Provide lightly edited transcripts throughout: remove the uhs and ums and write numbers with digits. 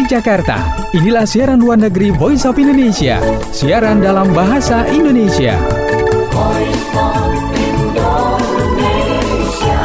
Dari Jakarta, inilah siaran luar negeri Voice of Indonesia. Siaran dalam bahasa Indonesia. Voice of Indonesia.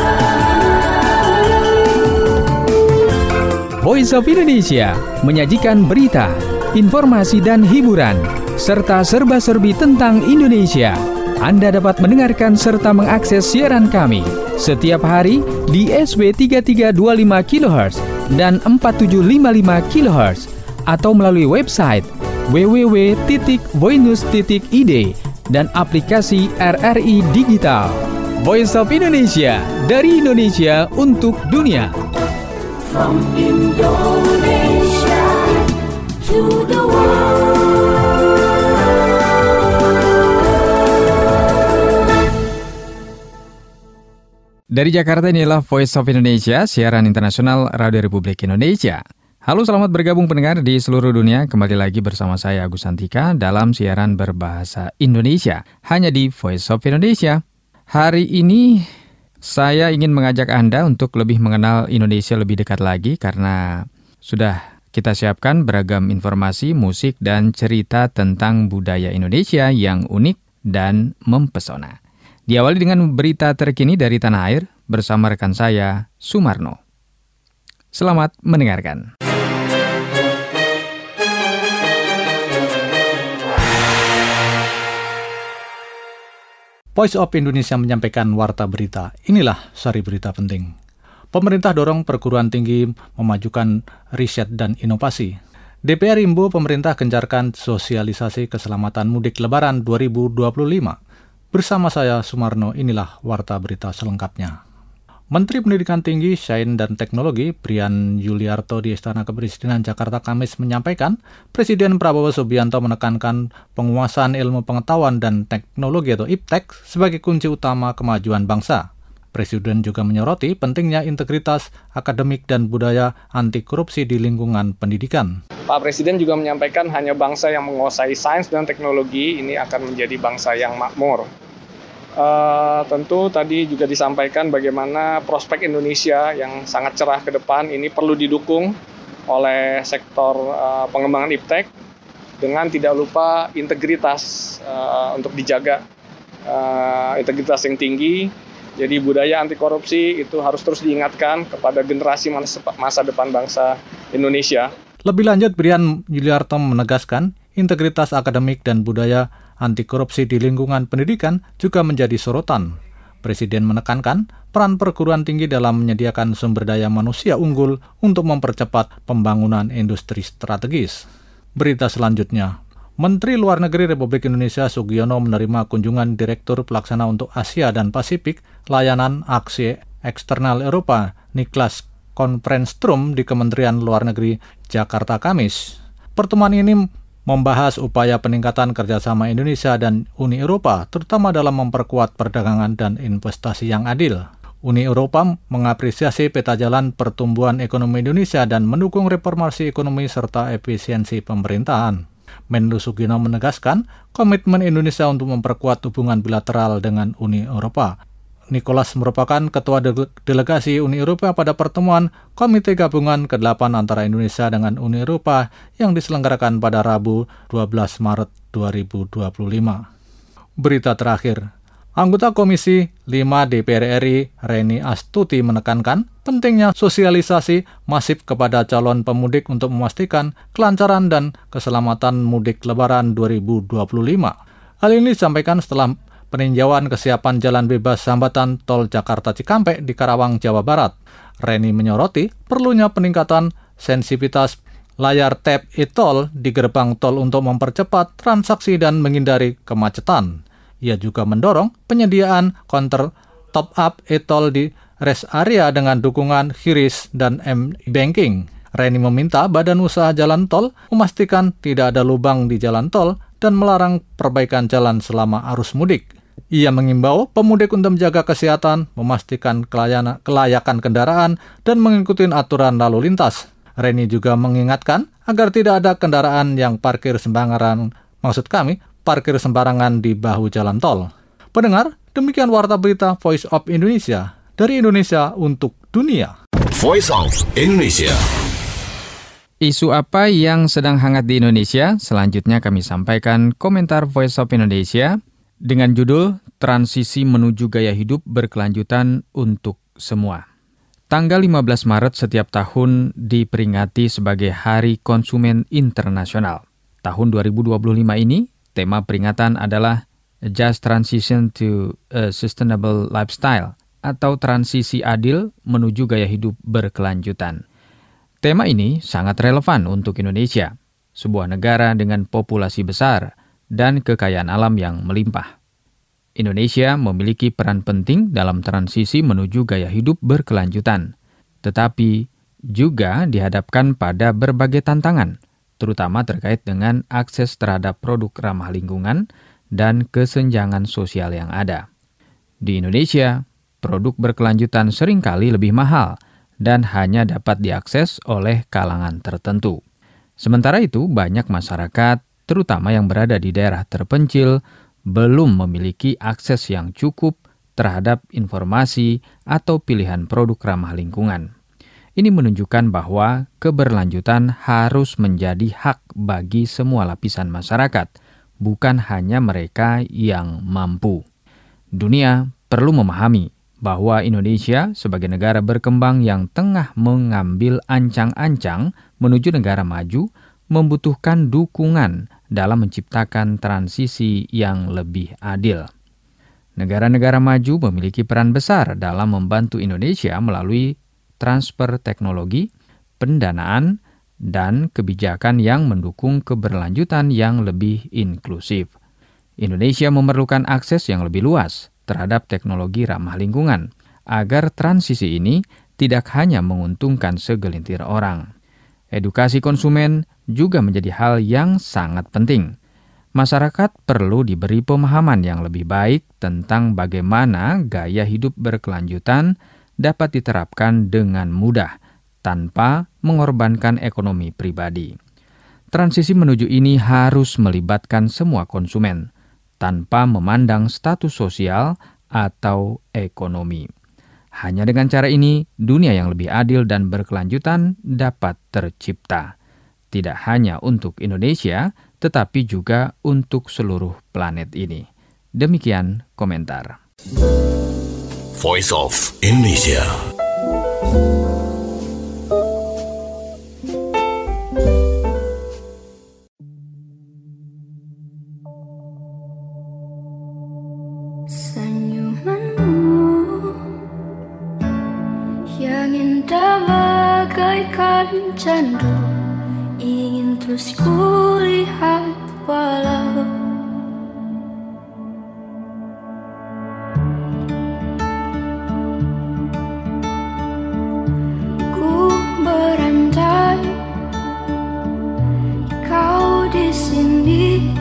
Voice of Indonesia menyajikan berita, informasi dan hiburan, serta serba-serbi tentang Indonesia. Anda dapat mendengarkan serta mengakses siaran kami setiap hari di SW 3325 kHz dan 4755 kHz atau melalui website www.voinews.id dan aplikasi RRI Digital. Voice of Indonesia, dari Indonesia untuk dunia. From Indonesia to the world. Dari Jakarta, inilah Voice of Indonesia, siaran internasional Radio Republik Indonesia. Halo, selamat bergabung pendengar di seluruh dunia. Kembali lagi bersama saya Agus Santika dalam siaran berbahasa Indonesia, hanya di Voice of Indonesia. Hari ini saya ingin mengajak Anda untuk lebih mengenal Indonesia lebih dekat lagi, karena sudah kita siapkan beragam informasi, musik, dan cerita tentang budaya Indonesia yang unik dan mempesona. Diawali dengan berita terkini dari tanah air bersama rekan saya, Sumarno. Selamat mendengarkan. Voice of Indonesia menyampaikan warta berita. Inilah sari berita penting. Pemerintah dorong perguruan tinggi memajukan riset dan inovasi. DPR imbau pemerintah gencarkan sosialisasi keselamatan mudik Lebaran 2025. Bersama saya, Sumarno, inilah warta berita selengkapnya. Menteri Pendidikan Tinggi, Sains dan Teknologi, Brian Yuliarto di Istana Kepresidenan Jakarta Kamis menyampaikan, Presiden Prabowo Subianto menekankan penguasaan ilmu pengetahuan dan teknologi atau IPTEK sebagai kunci utama kemajuan bangsa. Presiden juga menyoroti pentingnya integritas akademik dan budaya anti korupsi di lingkungan pendidikan. Pak Presiden juga menyampaikan hanya bangsa yang menguasai sains dan teknologi ini akan menjadi bangsa yang makmur. Tentu tadi juga disampaikan bagaimana prospek Indonesia yang sangat cerah ke depan ini perlu didukung oleh sektor pengembangan IPTEK dengan tidak lupa integritas untuk dijaga integritas yang tinggi. Jadi budaya anti korupsi itu harus terus diingatkan kepada generasi masa depan bangsa Indonesia. Lebih lanjut, Brian Yuliarto menegaskan integritas akademik dan budaya anti korupsi di lingkungan pendidikan juga menjadi sorotan. Presiden menekankan peran perguruan tinggi dalam menyediakan sumber daya manusia unggul untuk mempercepat pembangunan industri strategis. Berita selanjutnya, Menteri Luar Negeri Republik Indonesia Sugiono menerima kunjungan Direktur Pelaksana untuk Asia dan Pasifik Layanan Aksi Eksternal Eropa Niklas Konfrenstrum di Kementerian Luar Negeri Jakarta Kamis. Pertemuan ini membahas upaya peningkatan kerjasama Indonesia dan Uni Eropa, terutama dalam memperkuat perdagangan dan investasi yang adil. Uni Eropa mengapresiasi peta jalan pertumbuhan ekonomi Indonesia dan mendukung reformasi ekonomi serta efisiensi pemerintahan. Menlu Sugiono menegaskan komitmen Indonesia untuk memperkuat hubungan bilateral dengan Uni Eropa. Nicholas merupakan ketua delegasi Uni Eropa pada pertemuan Komite Gabungan ke-8 antara Indonesia dengan Uni Eropa yang diselenggarakan pada Rabu 12 Maret 2025. Berita terakhir, anggota Komisi 5 DPR RI Reni Astuti menekankan pentingnya sosialisasi masif kepada calon pemudik untuk memastikan kelancaran dan keselamatan mudik Lebaran 2025. Hal ini disampaikan setelah peninjauan kesiapan jalan bebas hambatan tol Jakarta Cikampek di Karawang, Jawa Barat. Reni menyoroti perlunya peningkatan sensitivitas layar tap e-tol di gerbang tol untuk mempercepat transaksi dan menghindari kemacetan. Ia juga mendorong penyediaan counter top-up e-tol di rest area dengan dukungan QRIS dan M-Banking. Reni meminta Badan Usaha Jalan Tol memastikan tidak ada lubang di jalan tol dan melarang perbaikan jalan selama arus mudik. Ia mengimbau pemudik untuk menjaga kesehatan, memastikan kelayakan kendaraan, dan mengikuti aturan lalu lintas. Reni juga mengingatkan agar tidak ada kendaraan yang parkir sembarangan, parkir sembarangan di bahu jalan tol. Pendengar, demikian warta berita Voice of Indonesia, dari Indonesia untuk dunia. Voice of Indonesia. Isu apa yang sedang hangat di Indonesia? Selanjutnya kami sampaikan komentar Voice of Indonesia dengan judul Transisi Menuju Gaya Hidup Berkelanjutan untuk Semua. Tanggal 15 Maret setiap tahun diperingati sebagai Hari Konsumen Internasional. Tahun 2025 ini, tema peringatan adalah Just Transition to a Sustainable Lifestyle atau transisi adil menuju gaya hidup berkelanjutan. Tema ini sangat relevan untuk Indonesia, sebuah negara dengan populasi besar dan kekayaan alam yang melimpah. Indonesia memiliki peran penting dalam transisi menuju gaya hidup berkelanjutan, tetapi juga dihadapkan pada berbagai tantangan, terutama terkait dengan akses terhadap produk ramah lingkungan dan kesenjangan sosial yang ada. Di Indonesia, produk berkelanjutan seringkali lebih mahal dan hanya dapat diakses oleh kalangan tertentu. Sementara itu, banyak masyarakat, terutama yang berada di daerah terpencil, belum memiliki akses yang cukup terhadap informasi atau pilihan produk ramah lingkungan. Ini menunjukkan bahwa keberlanjutan harus menjadi hak bagi semua lapisan masyarakat, bukan hanya mereka yang mampu. Dunia perlu memahami bahwa Indonesia sebagai negara berkembang yang tengah mengambil ancang-ancang menuju negara maju membutuhkan dukungan dalam menciptakan transisi yang lebih adil. Negara-negara maju memiliki peran besar dalam membantu Indonesia melalui transfer teknologi, pendanaan, dan kebijakan yang mendukung keberlanjutan yang lebih inklusif. Indonesia memerlukan akses yang lebih luas terhadap teknologi ramah lingkungan, agar transisi ini tidak hanya menguntungkan segelintir orang. Edukasi konsumen juga menjadi hal yang sangat penting. Masyarakat perlu diberi pemahaman yang lebih baik tentang bagaimana gaya hidup berkelanjutan dapat diterapkan dengan mudah, tanpa mengorbankan ekonomi pribadi. Transisi menuju ini harus melibatkan semua konsumen, tanpa memandang status sosial atau ekonomi. Hanya dengan cara ini, dunia yang lebih adil dan berkelanjutan dapat tercipta. Tidak hanya untuk Indonesia, tetapi juga untuk seluruh planet ini. Demikian komentar. Voice of Indonesia. Candu ingin terus kulihat walau ku berantai, kau di sini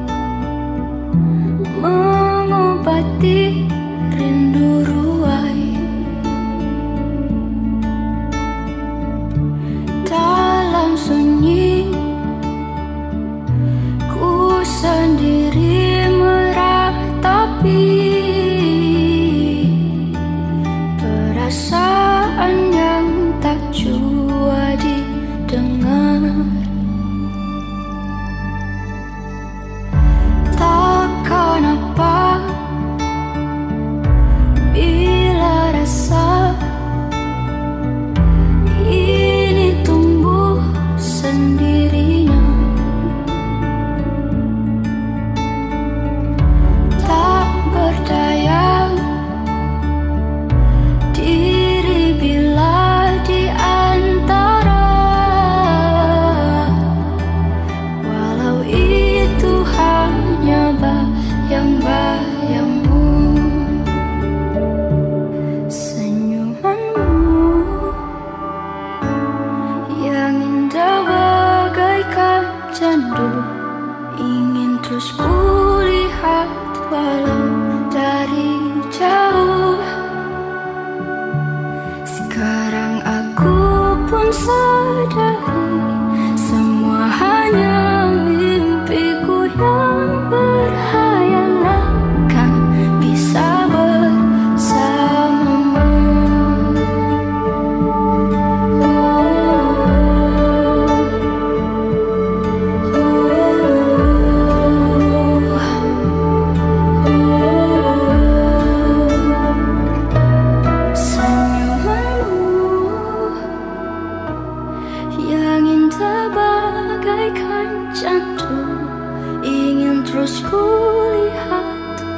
mengobati rindu ruai. Dalam sunyi ku sendiri meratapi perasaan yang tak jua didengar. Takkan apa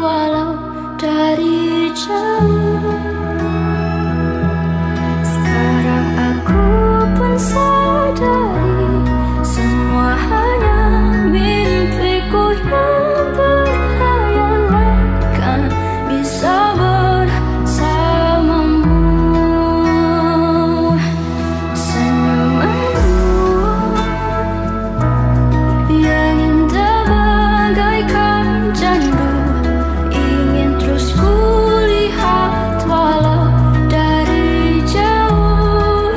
walau dari jauh. Sekarang aku pun sadari semua hanya mimpiku yang berhayalan, kan bisa bersamamu. Senyumanmu yang indah bagaikan candu, ingin terus kulihat walau dari jauh.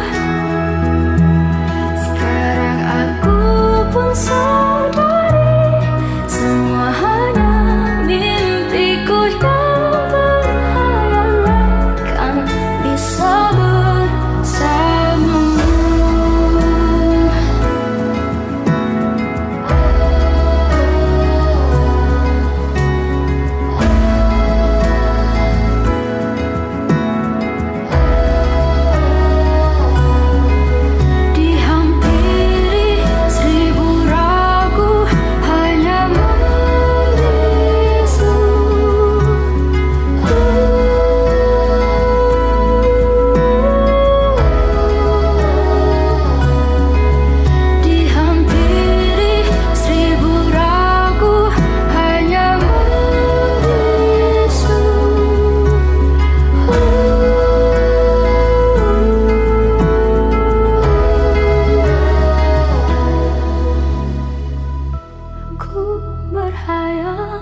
Sekarang aku pun sadari semua hanya mimpiku yang berhayalan, kan bisa bersamamu. Dihampiri seribu ragu hanya membisu. Dihampiri seribu ragu hanya membisu. Ku berhayal.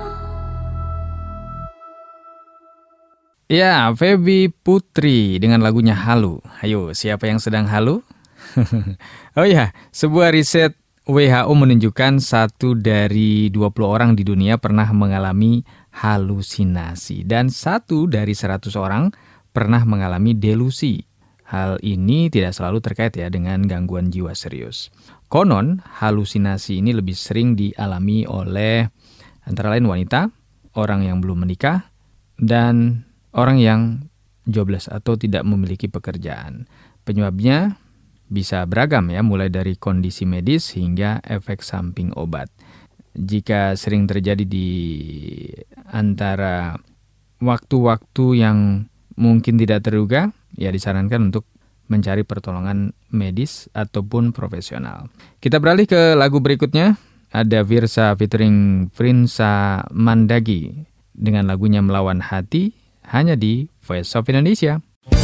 Ya, Feby Putri dengan lagunya Halu. Ayo, siapa yang sedang halu? Oh ya, sebuah riset WHO menunjukkan 1 dari 20 orang di dunia pernah mengalami halusinasi. Dan 1 dari 100 orang pernah mengalami delusi. Hal ini tidak selalu terkait ya dengan gangguan jiwa serius. Konon, halusinasi ini lebih sering dialami oleh antara lain wanita, orang yang belum menikah, dan orang yang jobless atau tidak memiliki pekerjaan. Penyebabnya bisa beragam ya, mulai dari kondisi medis hingga efek samping obat. Jika sering terjadi di antara waktu-waktu yang mungkin tidak terduga, ya disarankan untuk mencari pertolongan medis ataupun profesional. Kita beralih ke lagu berikutnya. Ada Virsa featuring Prinsa Mandagi dengan lagunya Melawan Hati, hanya di Voice of Indonesia.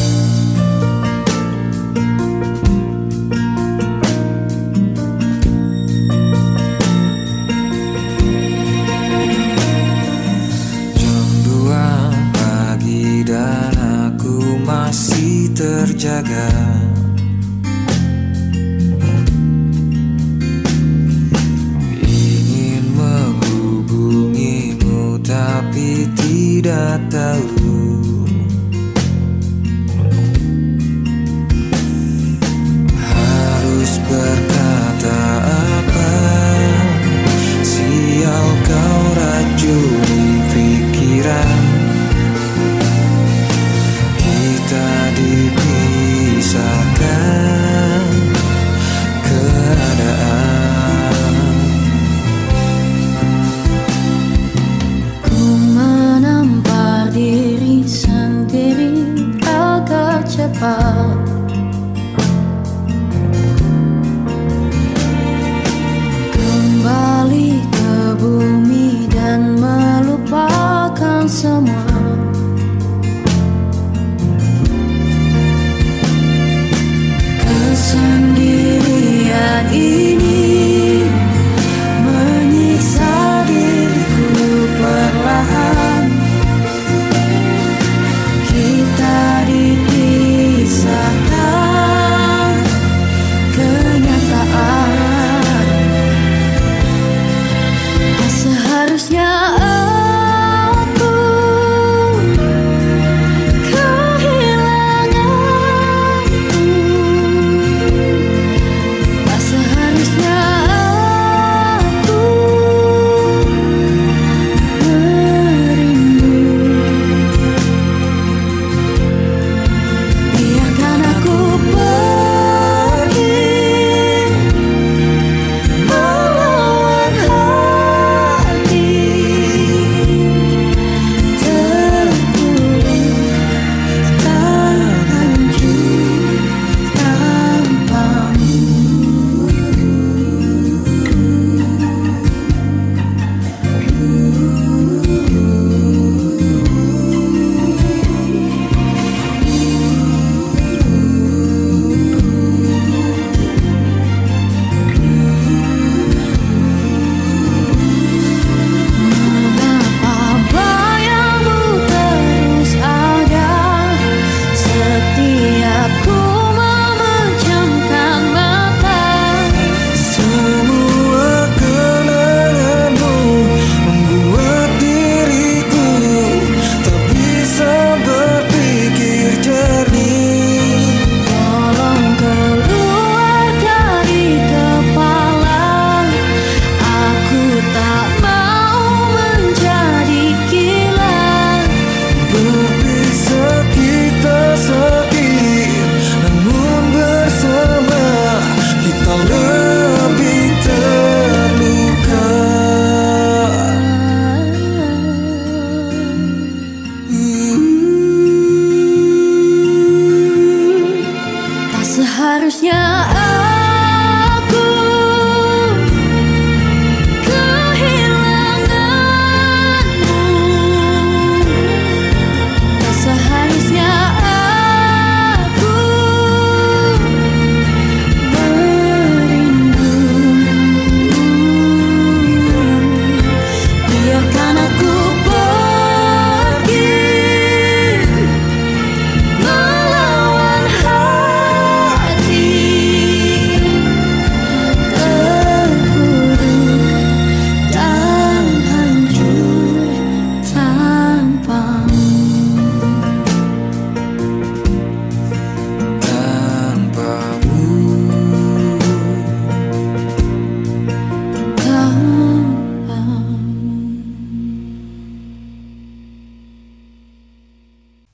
Jam 2 pagi dan aku masih terjaga. Ingin menghubungimu tapi tidak tahu harus berkata apa. Sial kau racuni pikiran, kita dipisahkan keadaan. Ku menampar diri sendiri agak cepat. Kembali ke bumi dan melupakan semua. Kesendirian ini menyiksa diriku perlahan. Kita dipisahkan kenyataan. Tak seharusnya aku kehilanganmu. Tak seharusnya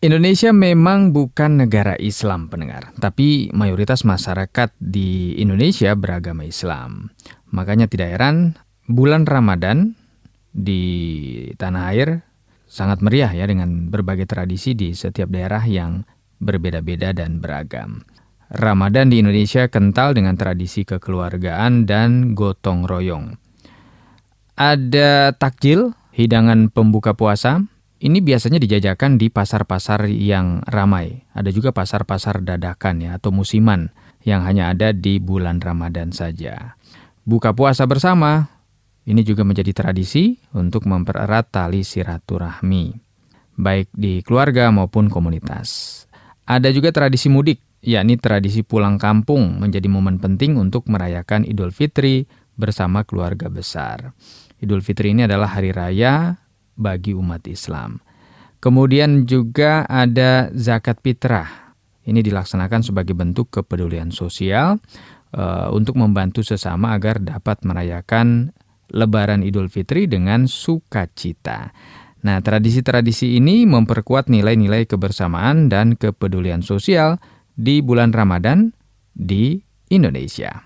Indonesia memang bukan negara Islam, pendengar, tapi mayoritas masyarakat di Indonesia beragama Islam. Makanya tidak heran bulan Ramadan di tanah air sangat meriah ya, dengan berbagai tradisi di setiap daerah yang berbeda-beda dan beragam. Ramadan di Indonesia kental dengan tradisi kekeluargaan dan gotong royong. Ada takjil, hidangan pembuka puasa. Ini biasanya dijajakan di pasar-pasar yang ramai. Ada juga pasar-pasar dadakan ya, atau musiman yang hanya ada di bulan Ramadan saja. Buka puasa bersama, ini juga menjadi tradisi untuk mempererat tali silaturahmi, baik di keluarga maupun komunitas. Ada juga tradisi mudik, yakni tradisi pulang kampung menjadi momen penting untuk merayakan Idul Fitri bersama keluarga besar. Idul Fitri ini adalah hari raya bagi umat Islam. Kemudian juga ada zakat fitrah. Ini dilaksanakan sebagai bentuk kepedulian sosial untuk membantu sesama agar dapat merayakan Lebaran Idul Fitri dengan sukacita. Nah, tradisi-tradisi ini memperkuat nilai-nilai kebersamaan dan kepedulian sosial di bulan Ramadan di Indonesia.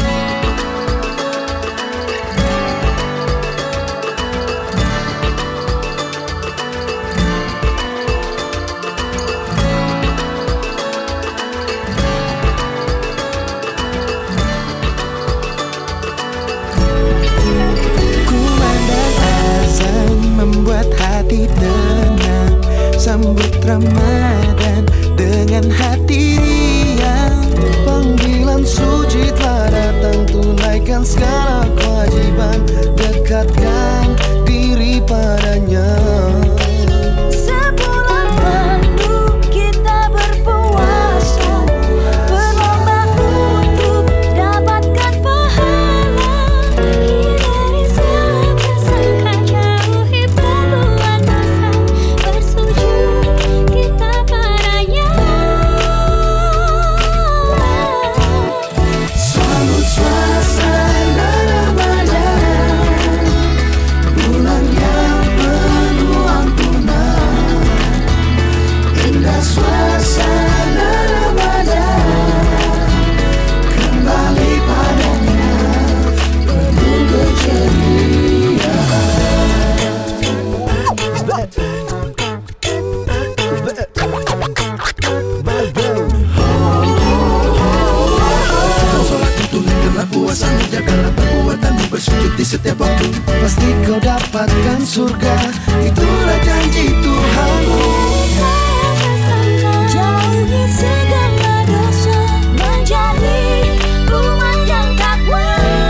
Membuat hati tenang, sambut Ramadan dengan hati riang. Panggilan suci telah datang, tunaikan segala kewajiban, dekatkan diri padanya. Sebulan penuh kita berpuasa, berlomba untuk dapatkan pahala. Hindari segala prasangka, jauhi perbuatan dosa, bersujud kita padanya. Sambut suasana Ramadan, bulan yang penuh ampunan. Indah suasana Ramadan, kembali padanya penuh keceriaan. Sholat tunaikanlah puasa, jagalah perbuatanmu, bersujud di setiap waktu. Pasti kau dapatkan surga, itulah janji Tuhanmu. Jauhi segala dosa, menjadi umat yang takwa.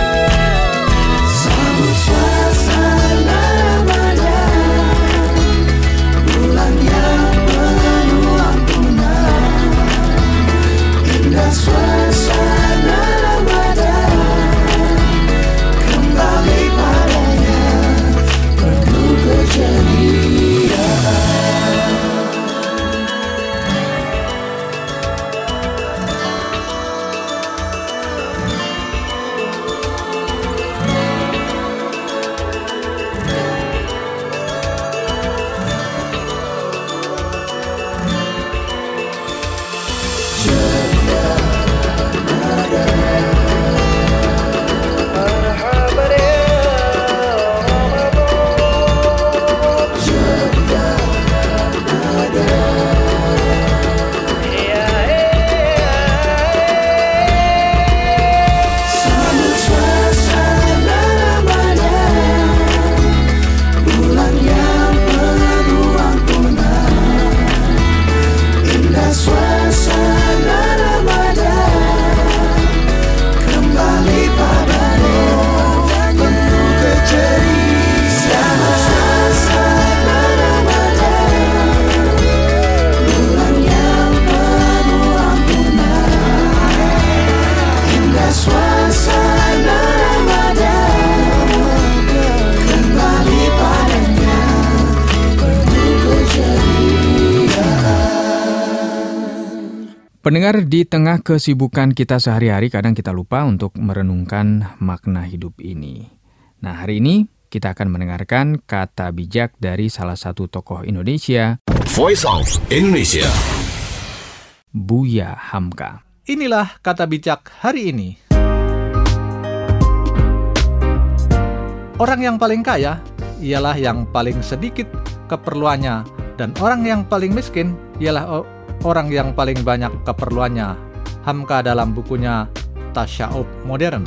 Sambut suasana Ramadan, bulan yang penuh ampunan. Indah suasana Ramadan, kembali padanya penuh keceriaan. Sambut suasana Ramadan, bulan yang penuh ampunan. Indah suasana Ramadan, kembali padanya penuh keceriaan. Sambut suasana Ramadan, bulan yang penuh ampunan. Indah suasana Ramadan, kembali padanya penuh keceriaan. Pendengar, di tengah kesibukan kita sehari-hari, kadang kita lupa untuk merenungkan makna hidup ini. Nah, hari ini kita akan mendengarkan kata bijak dari salah satu tokoh Indonesia, Voice of Indonesia. Buya Hamka. Inilah kata bijak hari ini. Orang yang paling kaya ialah yang paling sedikit keperluannya, dan orang yang paling miskin ialah orang yang paling banyak keperluannya. Hamka dalam bukunya Tasya'ub Modern.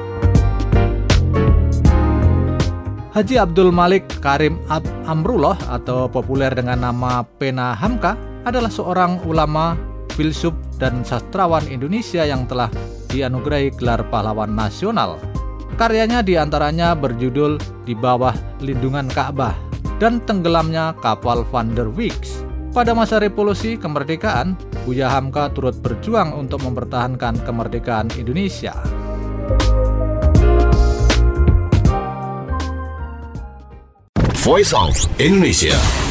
Haji Abdul Malik Karim Amrullah atau populer dengan nama Pena Hamka adalah seorang ulama, filsuf, dan sastrawan Indonesia yang telah dianugerahi gelar pahlawan nasional. Karyanya diantaranya berjudul Di Bawah Lindungan Ka'bah dan Tenggelamnya Kapal Van der Weeks. Pada masa revolusi kemerdekaan, Buya Hamka turut berjuang untuk mempertahankan kemerdekaan Indonesia. Voice of Indonesia.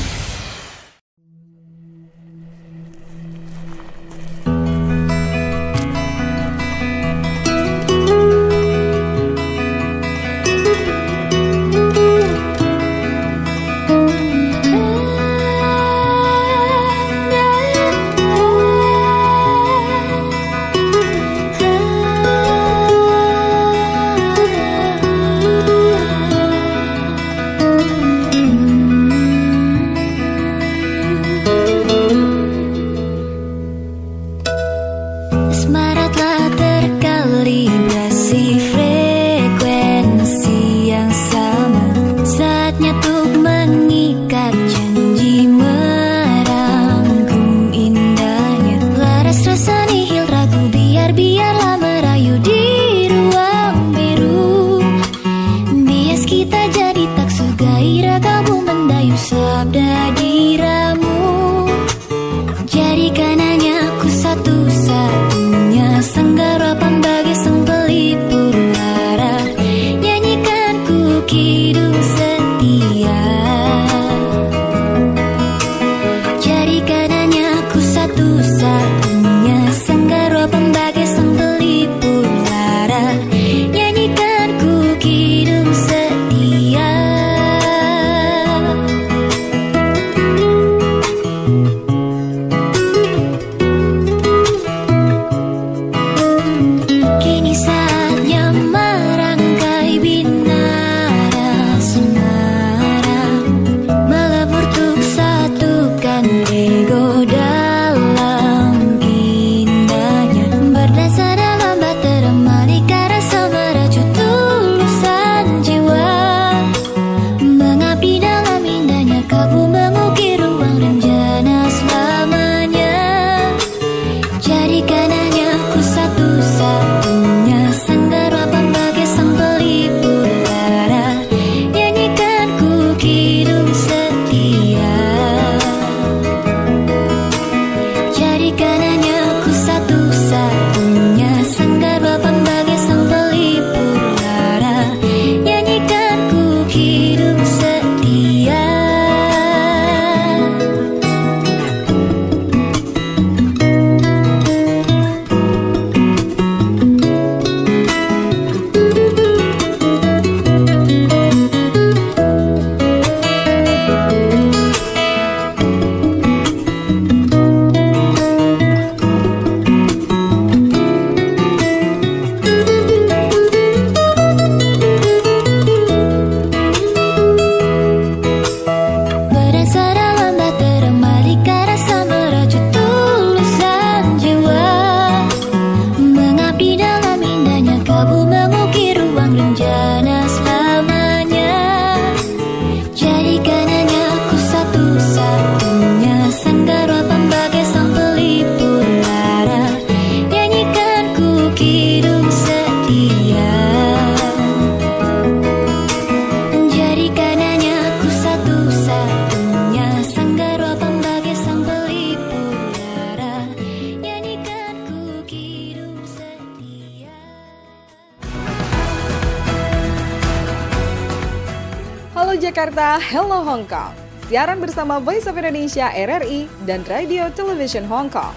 Jakarta, Hello Hong Kong. Siaran bersama Voice of Indonesia RRI dan Radio Television Hong Kong.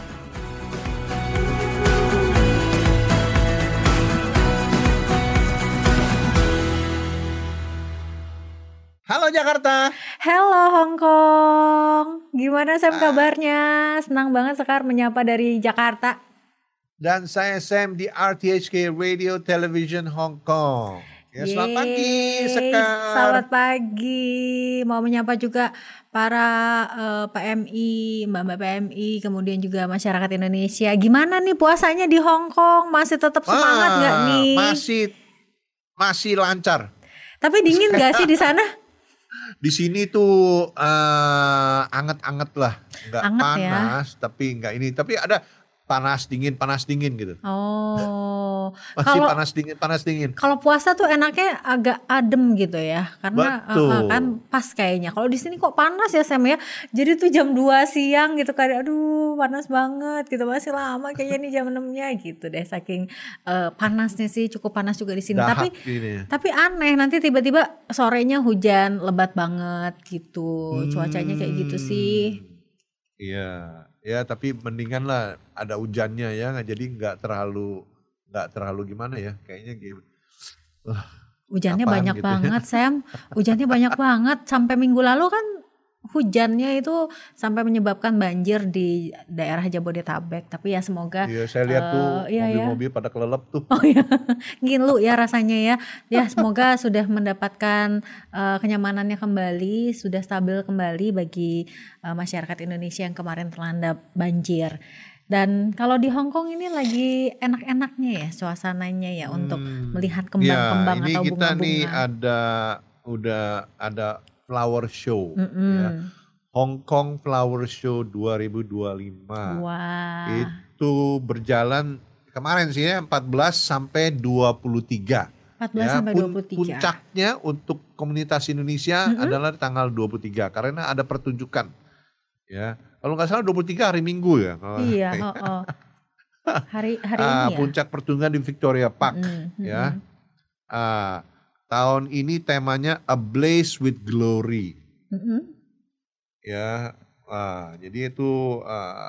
Halo Jakarta. Hello Hong Kong. Gimana Sam kabarnya? Senang banget Sekar menyapa dari Jakarta. Dan saya Sam di RTHK Radio Television Hong Kong. Ya, selamat pagi Sekar. Selamat pagi. Mau menyapa juga para PMI, Mbak-mbak PMI, kemudian juga masyarakat Indonesia. Gimana nih puasanya di Hong Kong? Masih tetap semangat nggak nih? Masih lancar. Tapi dingin nggak sih di sana? Di sini tuh anget-anget lah, nggak Anget panas, tapi nggak ini, tapi ada panas dingin gitu. Oh, Masih kalau panas dingin. kalau puasa tuh enaknya agak adem gitu ya, karena Betul. kan pas kayaknya. Kalau di sini kok panas ya Sam ya. Jadi tuh jam 2 siang gitu kan, aduh panas banget gitu, masih lama kayaknya nih jam 6-nya gitu deh, saking panasnya sih, cukup panas juga di sini. Dahak gini. Tapi aneh, nanti tiba-tiba sorenya hujan lebat banget gitu, cuacanya kayak gitu sih. Iya, ya tapi mendingan lah ada hujannya ya, jadi nggak terlalu gimana ya, kayaknya gitu. Hujannya Apaan banyak gitu ya? banget Sam, hujannya banyak banget. Sampai minggu lalu kan hujannya itu sampai menyebabkan banjir di daerah Jabodetabek. Tapi ya semoga Iya, saya lihat tuh iya, mobil-mobil pada kelelep tuh. Oh ya, ngilu ya rasanya ya. Ya semoga sudah mendapatkan kenyamanannya kembali, sudah stabil kembali bagi masyarakat Indonesia yang kemarin terlanda banjir. Dan kalau di Hong Kong ini lagi enak-enaknya ya suasananya ya untuk melihat kembang-kembang ini atau kita nih bunga-bunga. udah ada flower show ya. Hong Kong Flower Show 2025. Wah. Itu berjalan kemarin sih ya 14 sampai 23. 14 sampai 23. Puncaknya untuk komunitas Indonesia adalah tanggal 23 karena ada pertunjukan. Ya. Kalau nggak salah 23 hari Minggu ya. Iya, hari ini ya. Puncak pertunjukan di Victoria Park ya. Tahun ini temanya A Blaze with Glory. Ya, jadi itu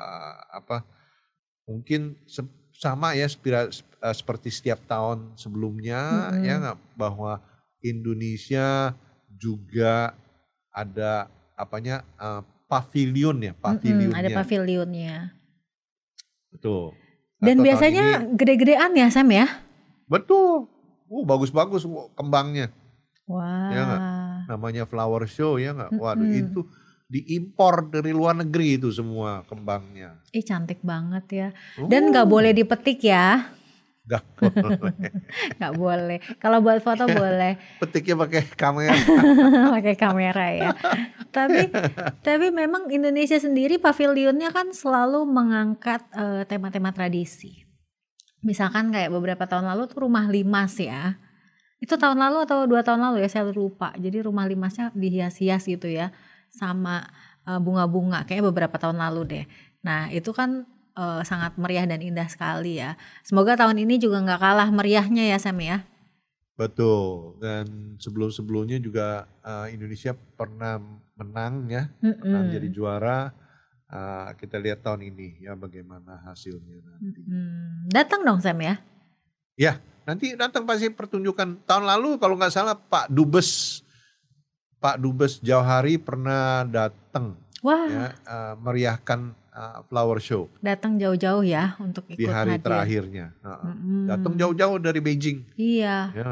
mungkin sama ya seperti setiap tahun sebelumnya ya nggak, bahwa Indonesia juga ada pavilionnya. Ada pavilionnya. Betul. Dan Atau biasanya gede-gedean ya Sam ya? Betul. Bagus-bagus kembangnya. Wah. Ya nggak? Namanya flower show ya nggak? Waduh, itu diimpor dari luar negeri itu semua kembangnya. Cantik banget ya. Dan nggak boleh dipetik ya? Nggak boleh. Nggak boleh. Kalau buat foto boleh. Petiknya pakai kamera. Pakai kamera ya. Tapi memang Indonesia sendiri pavilionnya kan selalu mengangkat tema-tema tradisi. Misalkan kayak beberapa tahun lalu tuh Rumah Limas ya. Itu tahun lalu atau 2 tahun lalu ya, saya lupa. Jadi Rumah Limasnya dihias-hias gitu ya, sama bunga-bunga kayaknya beberapa tahun lalu deh. Nah itu kan sangat meriah dan indah sekali ya. Semoga tahun ini juga nggak kalah meriahnya ya Sam ya. Betul. Dan sebelum-sebelumnya juga Indonesia pernah menang ya, pernah jadi juara. Kita lihat tahun ini ya bagaimana hasilnya nanti. Datang dong Sam ya. Ya, nanti datang pasti pertunjukan. Tahun lalu kalau nggak salah Pak Dubes Jauhari pernah datang. Wah. Ya, meriahkan flower show. Datang jauh-jauh ya untuk ikut di hari hadir. terakhirnya. Datang jauh-jauh dari Beijing. Iya. Ya.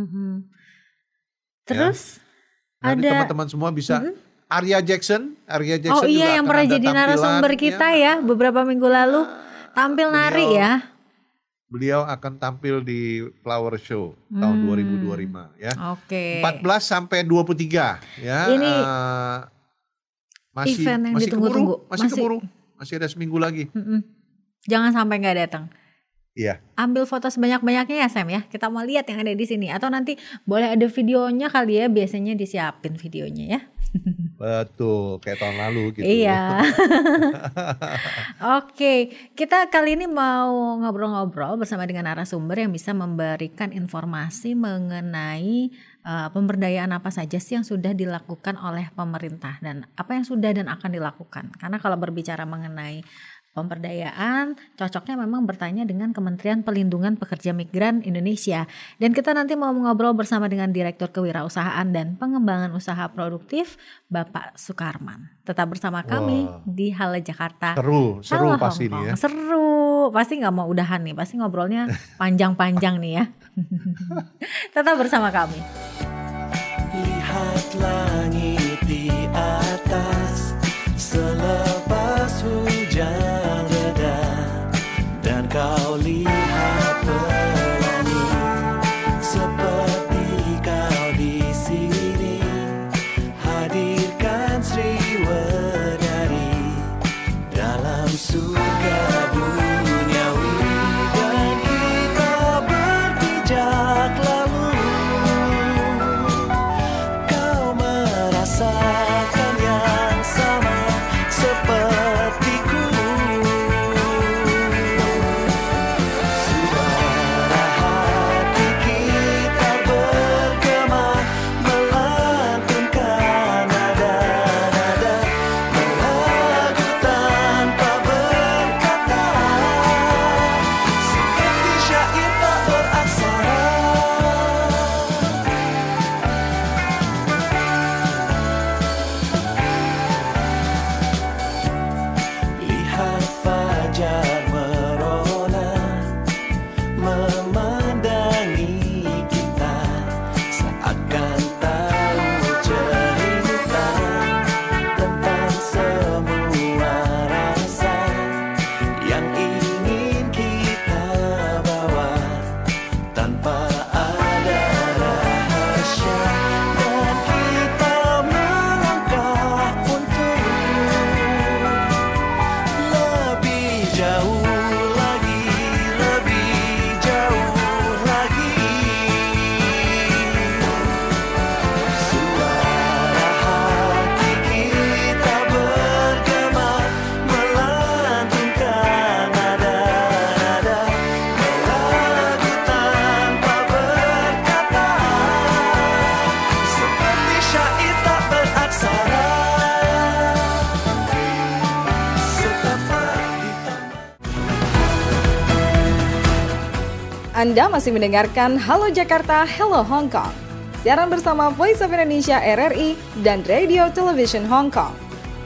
Terus Nanti ada teman-teman semua bisa. Arya Jackson oh juga iya yang akan pernah ada jadi narasumber tampilan, kita ya beberapa minggu lalu tampil nari ya. Beliau akan tampil di Flower Show tahun 2025 ya. Oke. 14 sampai 23 ya. Ini event yang ditunggu-tunggu. Keburu. Masih ada seminggu lagi. Jangan sampai nggak datang. Iya. Ambil foto sebanyak-banyaknya ya Sam ya. Kita mau lihat yang ada di sini. Atau nanti boleh ada videonya kali ya. Biasanya disiapin videonya ya. Betul, kayak tahun lalu gitu. Iya. Oke, kita kali ini mau ngobrol-ngobrol bersama dengan narasumber yang bisa memberikan informasi mengenai pemberdayaan apa saja sih yang sudah dilakukan oleh pemerintah dan apa yang sudah dan akan dilakukan. Karena kalau berbicara mengenai pemberdayaan, cocoknya memang bertanya dengan Kementerian Pelindungan Pekerja Migran Indonesia. Dan kita nanti mau ngobrol bersama dengan Direktur Kewirausahaan dan Pengembangan Usaha Produktif, Bapak Sukarman. Tetap bersama kami di Halo Jakarta. Seru Halo pasti Hongkong. nih ya. Seru, pasti nggak mau udahan nih, pasti ngobrolnya panjang-panjang nih ya. Tetap bersama kami. Lihat langit di atas selepas hujan reda, dan kau lihat pelangi seperti kau di sini. Hadirkan Sriwedari dalam surga duniawi, dan kita berpijak lalu. Kau merasakan yang sama sepertiku. Suara hati kita bergema, melantunkan nada-nada, melagu tanpa berkata, seperti syair tak beraksara. Lihat fajar merona, memandangi kita, seakan tahu cerita tentang semua rasa yang ingin kita bawa, tanpa ada rahasia, dan kita melangkah untuk lebih jauh lagi, lebih jauh lagi. Suara hati kita bergema, melantunkan nada-nada, melagu tanpa berkata, seperti syair tak beraksara. Setapak hitam. Anda masih mendengarkan Halo Jakarta, Hello Hong Kong. Siaran bersama Voice of Indonesia RRI dan Radio Television Hong Kong.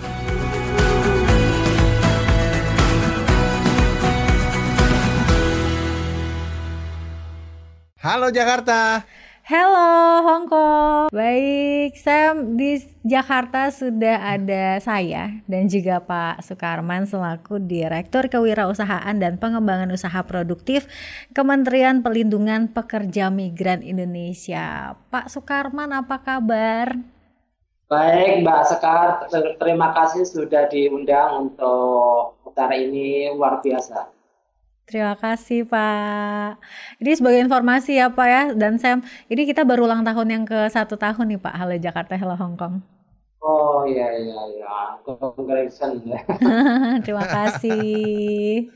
Halo Jakarta. Hello Hong Kong. Baik, Sam, di Jakarta sudah ada saya dan juga Pak Sukarman selaku Direktur Kewirausahaan dan Pengembangan Usaha Produktif Kementerian Pelindungan Pekerja Migran Indonesia. Pak Sukarman, apa kabar? Baik, Mbak Sekar, terima kasih sudah diundang untuk acara ini, luar biasa. Terima kasih Pak. Ini sebagai informasi ya Pak ya, dan Sam, ini kita baru ulang tahun yang ke-1 tahun nih Pak, Halo Jakarta, Hello Hong Kong. Oh iya, congratulations. Terima kasih.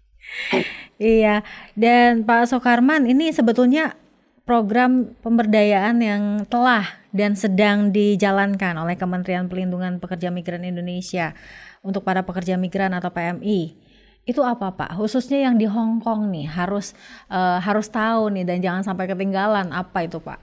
Iya, dan Pak Sukarman, ini sebetulnya program pemberdayaan yang telah dan sedang dijalankan oleh Kementerian Pelindungan Pekerja Migran Indonesia untuk para pekerja migran atau PMI. Itu apa Pak? Khususnya yang di Hong Kong nih harus tahu nih dan jangan sampai ketinggalan. Apa itu Pak?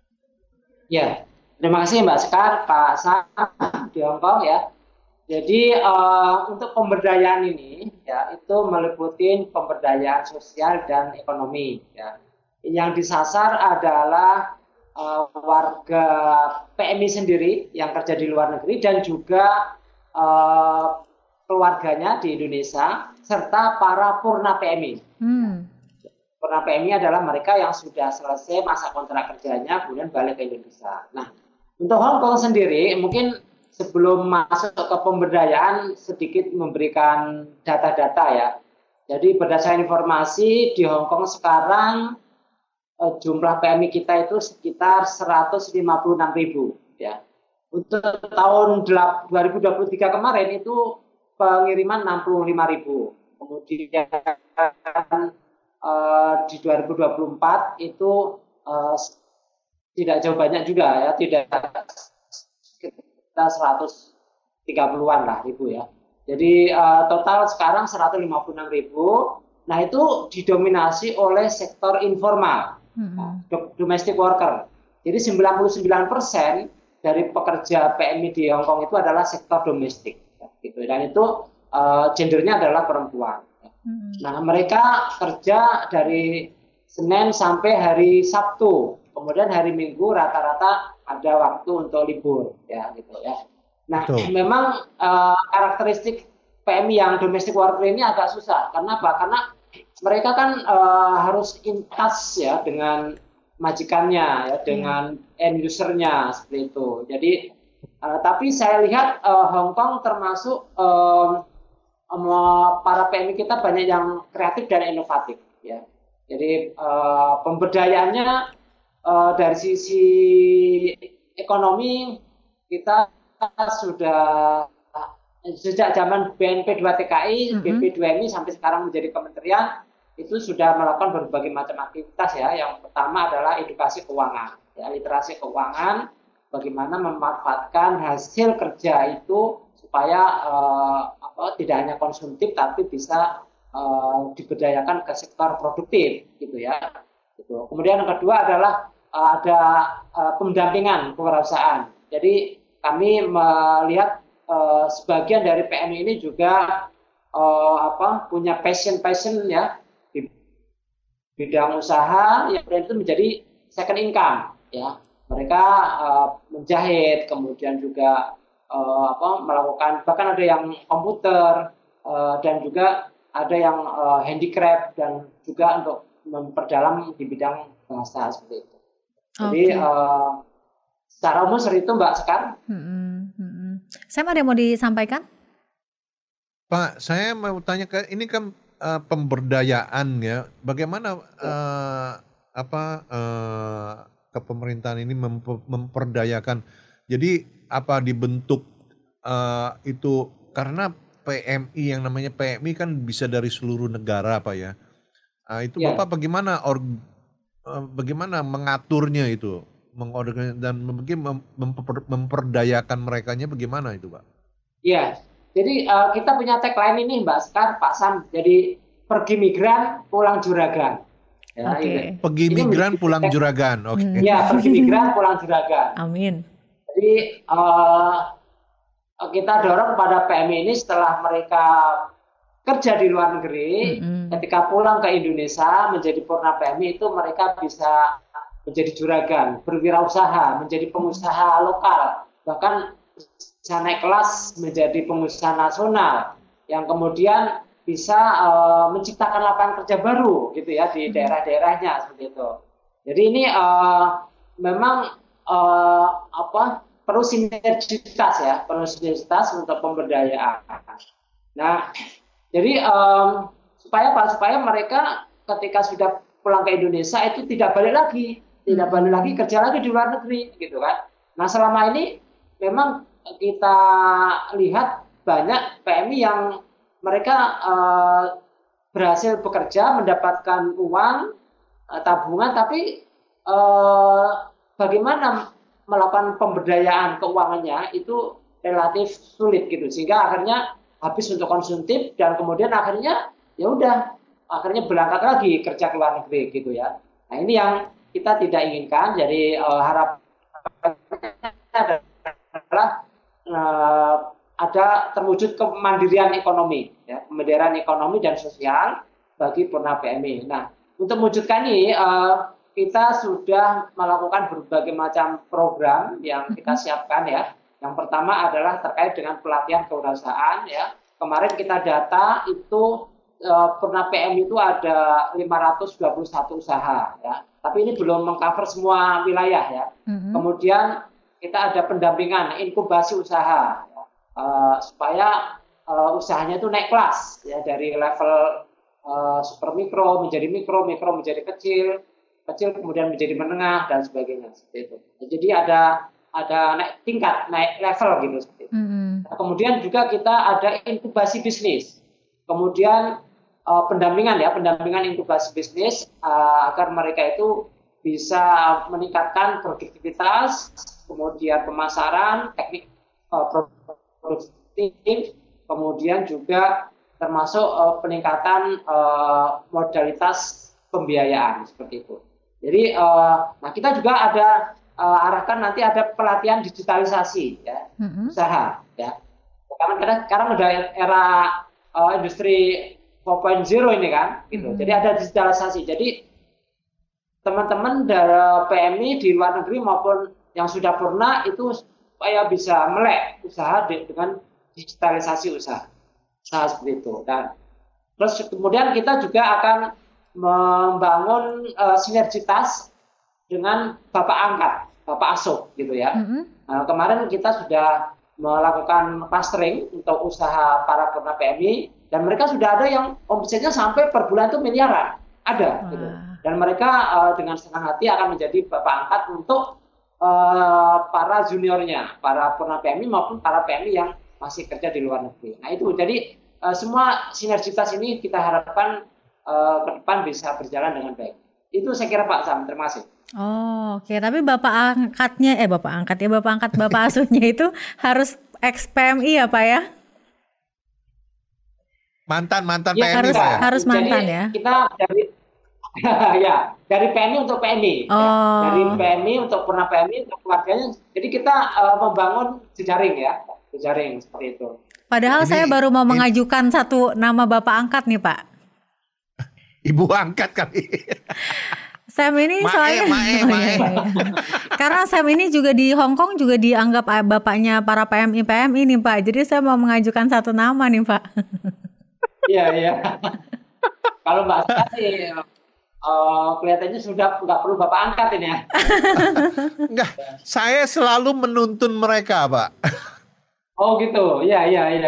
Ya, terima kasih Mbak Sekar, Pak Sam di Hong Kong ya. Jadi untuk pemberdayaan ini ya itu meliputi pemberdayaan sosial dan ekonomi ya. Yang disasar adalah warga PMI sendiri yang kerja di luar negeri dan juga keluarganya di Indonesia serta para purna PMI. Purna PMI adalah mereka yang sudah selesai masa kontrak kerjanya kemudian balik ke Indonesia. Nah, untuk Hong Kong sendiri mungkin sebelum masuk ke pemberdayaan sedikit memberikan data-data ya. Jadi berdasarkan informasi di Hong Kong sekarang jumlah PMI kita itu sekitar 156.000 ya. Untuk tahun 2023 kemarin itu pengiriman 65.000. Kemudian di 2024 itu tidak jauh banyak juga ya, tidak sekitar 130-an lah ribu ya. Jadi total sekarang 156.000. Nah itu didominasi oleh sektor informal, domestic worker. Jadi 99% dari pekerja PMI di Hong Kong itu adalah sektor domestik, gitu. Dan itu gendernya adalah perempuan. Nah mereka kerja dari Senin sampai hari Sabtu, kemudian hari Minggu rata-rata ada waktu untuk libur, ya gitu ya. Nah memang karakteristik PMI yang domestic worker ini agak susah. Karena apa? Karena mereka kan harus in touch ya dengan majikannya, ya, dengan end usernya seperti itu. Jadi, tapi saya lihat Hong Kong termasuk para PMI kita banyak yang kreatif dan inovatif. Ya. Jadi pemberdayaannya dari sisi ekonomi kita sudah sejak zaman BNP 2 TKI, BP2MI sampai sekarang menjadi kementerian, itu sudah melakukan berbagai macam aktivitas ya. Yang pertama adalah edukasi keuangan, ya, literasi keuangan, bagaimana memanfaatkan hasil kerja itu supaya tidak hanya konsumtif tapi bisa diberdayakan ke sektor produktif, gitu ya. Gitu. Kemudian yang kedua adalah ada pendampingan kewirausahaan. Jadi kami melihat sebagian dari PMI ini juga punya passion ya di bidang usaha yang itu menjadi second income ya. Mereka menjahit, kemudian juga melakukan, bahkan ada yang komputer dan juga ada yang handicraft dan juga untuk memperdalam di bidang bahasa seperti itu. Jadi secara umum seperti itu Mbak Sekar. Saya ada yang mau disampaikan? Pak, saya mau tanya ini kan pemberdayaan ya. Bagaimana kepemerintahan ini memperdayakan? Jadi apa dibentuk itu karena PMI yang namanya PMI kan bisa dari seluruh negara Pak ya. Itu Bapak bagaimana mengaturnya itu? Dan memperdayakan merekanya bagaimana itu Pak? Iya, jadi kita punya tagline ini Mbak Sekar, Pak Sam, jadi pergi migran pulang juragan. Ya, pergi migran pulang juragan, Iya, pergi migran pulang juragan. Amin. Jadi kita dorong pada PMI ini setelah mereka kerja di luar negeri, ketika pulang ke Indonesia menjadi purna PMI itu mereka bisa menjadi juragan, berwirausaha, menjadi pengusaha lokal, bahkan bisa naik kelas menjadi pengusaha nasional, yang kemudian bisa menciptakan lapangan kerja baru, gitu ya, di daerah-daerahnya seperti itu. Jadi ini memang perlu sinergitas ya, perlu sinergitas untuk pemberdayaan. Nah, jadi supaya mereka ketika sudah pulang ke Indonesia itu tidak balik lagi kerja lagi di luar negeri, gitu kan. Nah selama ini memang kita lihat banyak PMI yang mereka berhasil bekerja mendapatkan uang tabungan, tapi bagaimana melakukan pemberdayaan keuangannya itu relatif sulit gitu, sehingga akhirnya habis untuk konsumtif dan kemudian akhirnya akhirnya berangkat lagi kerja ke luar negeri gitu ya. Nah ini yang kita tidak inginkan. Jadi harapannya adalah ada terwujud kemandirian ekonomi, ya, kemandirian ekonomi dan sosial bagi purna PMI. Nah untuk mewujudkan ini kita sudah melakukan berbagai macam program yang kita siapkan ya. Yang pertama adalah terkait dengan pelatihan kewirausahaan ya. Kemarin kita data itu purna PMI itu ada 521 usaha ya. Tapi ini belum mengcover semua wilayah ya. Kemudian kita ada pendampingan inkubasi usaha supaya usahanya itu naik kelas ya, dari level super mikro menjadi mikro menjadi kecil kemudian menjadi menengah dan sebagainya seperti itu. Jadi ada naik tingkat, naik level gitu seperti itu. Nah, kemudian juga kita ada inkubasi bisnis. Kemudian pendampingan inkubasi bisnis agar mereka itu bisa meningkatkan produktivitas, kemudian pemasaran, teknik produktif, kemudian juga termasuk peningkatan modalitas pembiayaan seperti itu. Jadi, nah kita juga ada arahkan nanti ada pelatihan digitalisasi ya, usaha ya. Karena sekarang udah era industri 4.0 ini kan, gitu. Jadi ada digitalisasi. Jadi teman-teman dari PMI di luar negeri maupun yang sudah purna itu supaya bisa melek usaha dengan digitalisasi usaha seperti itu. Dan terus kemudian kita juga akan membangun sinergitas dengan Bapak angkat, Bapak asuh gitu ya. Kemarin kita sudah melakukan clustering untuk usaha para purna PMI dan mereka sudah ada yang omsetnya sampai per bulan itu miliaran, ada gitu. Dan mereka dengan senang hati akan menjadi Bapak angkat untuk para juniornya, para purna PMI maupun para PMI yang masih kerja di luar negeri. Nah itu, jadi semua sinergitas ini kita harapkan ke depan bisa berjalan dengan baik. Itu saya kira Pak Sam, terima kasih. Oh, oke. Tapi Bapak angkat Bapak asuhnya itu harus ex-PMI ya Pak ya? Mantan ya, PMI harus mantan jadi, ya. Kita dari PMI untuk PMI, dari PMI untuk purna PMI untuk keluarganya. Jadi kita membangun jejaring seperti itu. Padahal saya baru mau mengajukan satu nama Bapak angkat nih Pak. Ibu angkat kali. Sam ini soalnya karena Sam ini juga di Hong Kong juga dianggap bapaknya para PMI nih Pak. Jadi saya mau mengajukan satu nama nih Pak. Iya. Kalau Mbak sih kelihatannya sudah nggak perlu Bapak angkat ini ya. Enggak, saya selalu menuntun mereka Pak. Oh gitu, iya.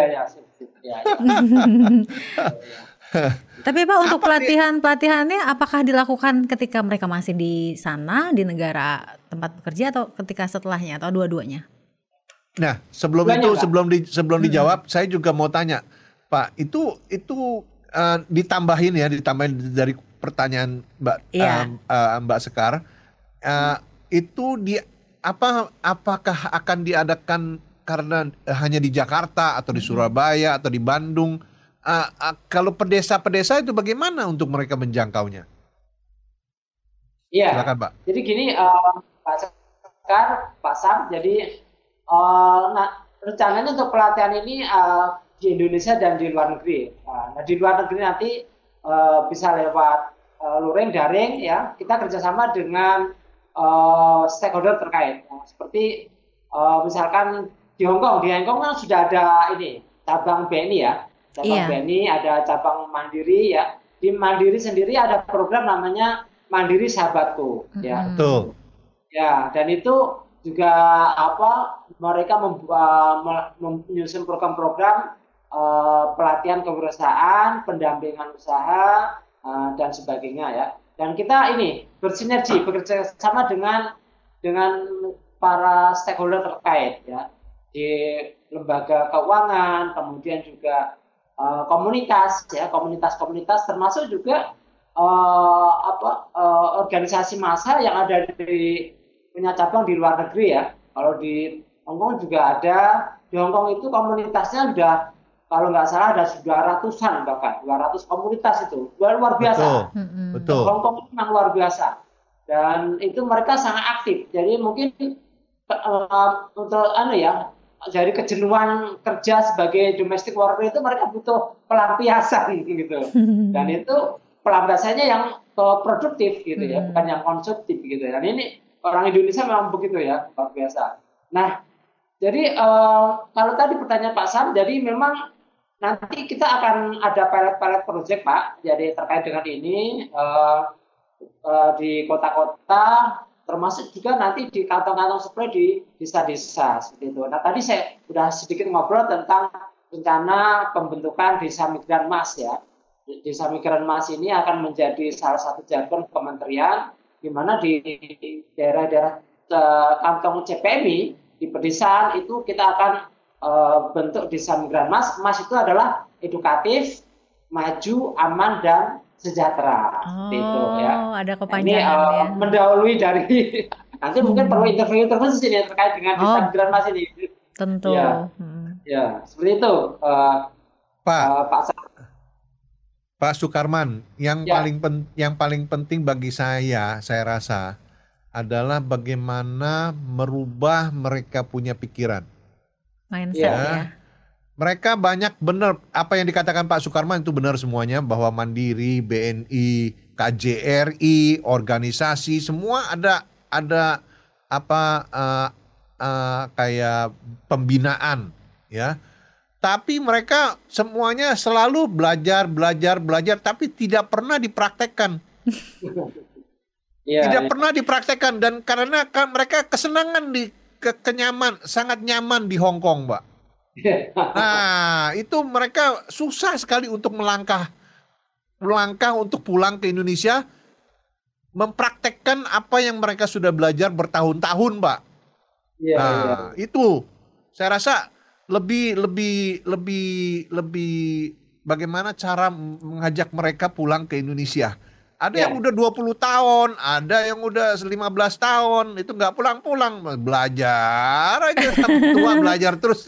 Tapi Pak untuk pelatihannya apakah dilakukan ketika mereka masih di sana di negara tempat bekerja atau ketika setelahnya atau dua-duanya? Nah sebelum dijawab saya juga mau tanya Pak, itu ditambahin dari pertanyaan Mbak Sekar, itu apakah akan diadakan karena hanya di Jakarta atau di Surabaya atau di Bandung? Kalau pedesa-pedesa itu bagaimana untuk mereka menjangkaunya? Iya. Silakan Pak. Jadi gini Pak Sekar, Pak Sam, jadi rencananya untuk pelatihan ini di Indonesia dan di luar negeri. Nah di luar negeri nanti bisa lewat luring, daring ya. Kita kerjasama dengan stakeholder terkait. Seperti misalkan di Hong Kong kan sudah ada ini cabang BNI ya. Cabang BNI, ada cabang Mandiri ya. Di Mandiri sendiri ada program namanya Mandiri Sahabatku ya. Betul. Ya, dan itu juga mereka menyusun program-program pelatihan kewirausahaan, pendampingan usaha dan sebagainya ya. Dan kita ini bersinergi, bekerja sama dengan para stakeholder terkait ya, di lembaga keuangan, kemudian juga komunitas termasuk juga organisasi massa yang ada punya cabang di luar negeri ya. Kalau di Hong Kong juga ada. Di Hong Kong itu komunitasnya sudah kalau nggak salah ada sudah ratusan, bahkan 200 komunitas itu luar biasa. Betul. Hong Kong itu memang luar biasa dan itu mereka sangat aktif. Jadi mungkin untuk dari kejenuhan kerja sebagai domestic worker itu mereka butuh pelampiasan gitu. Dan itu pelampiasannya yang produktif gitu ya, bukan yang konsumtif gitu. Dan ini orang Indonesia memang begitu ya, luar biasa. Nah, jadi kalau tadi pertanyaan Pak Sam, jadi memang nanti kita akan ada pilot project Pak, jadi terkait dengan ini di kota-kota, termasuk juga nanti di kantong-kantong supply di desa-desa seperti itu. Nah tadi saya sudah sedikit ngobrol tentang rencana pembentukan desa migran emas ya. Desa migran emas ini akan menjadi salah satu jargon kementerian, di mana di daerah-daerah kantong CPMI di pedesaan itu kita akan bentuk desa migran emas. Emas itu adalah edukatif, maju, aman dan sejahtera. Itu ya. Ada kepanjangan ini mendahului dari nanti mungkin perlu interview khusus ini terkait dengan desa migran emas ini. Tentu. Ya. Ya, seperti itu, Pak Sukarman, yang Ya. paling penting bagi saya rasa adalah bagaimana merubah mereka punya pikiran. Mindset ya. Mereka banyak benar apa yang dikatakan Pak Sukarman itu benar semuanya, bahwa Mandiri, BNI, KJRI, organisasi semua ada kayak pembinaan ya. Tapi mereka semuanya selalu belajar, tapi tidak pernah dipraktekkan. Tidak pernah dipraktekkan, dan karena mereka kesenangan sangat nyaman di Hong Kong, Pak. Nah, itu mereka susah sekali untuk melangkah untuk pulang ke Indonesia, mempraktekkan apa yang mereka sudah belajar bertahun-tahun, Pak. Itu saya rasa lebih bagaimana cara mengajak mereka pulang ke Indonesia. Ada yang udah 20 tahun, ada yang udah 15 tahun, itu nggak pulang-pulang, belajar aja sampai tua, belajar terus.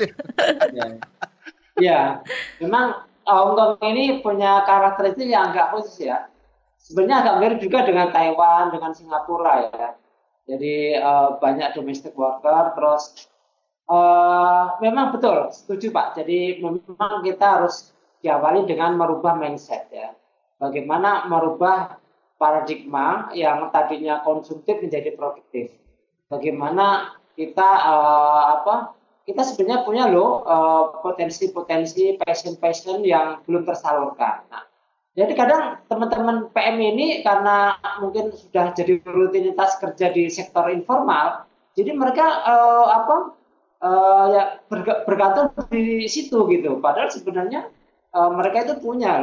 Ya, memang Hong Kong ini punya karakteristik yang agak khusus ya. Sebenarnya agak mirip juga dengan Taiwan, dengan Singapura ya. Jadi banyak domestic worker, terus memang betul, setuju Pak. Jadi memang kita harus diawali dengan merubah mindset ya. Bagaimana merubah paradigma yang tadinya konsumtif menjadi produktif. Bagaimana kita kita sebenarnya punya potensi-potensi passion yang belum tersalurkan. Nah, jadi kadang teman-teman PM ini karena mungkin sudah jadi rutinitas kerja di sektor informal, jadi mereka bergantung di situ gitu. Padahal sebenarnya mereka itu punya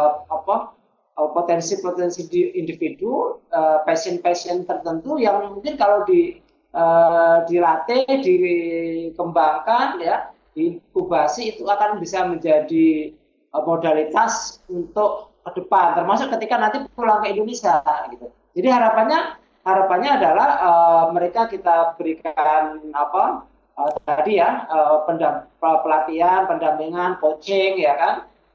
potensi individu, passion tertentu yang mungkin kalau dilatih, dikembangkan ya, diinkubasi, itu akan bisa menjadi modalitas untuk ke depan, termasuk ketika nanti pulang ke Indonesia gitu. Jadi harapannya adalah mereka kita berikan tadi ya, pelatihan, pendampingan, coaching ya kan,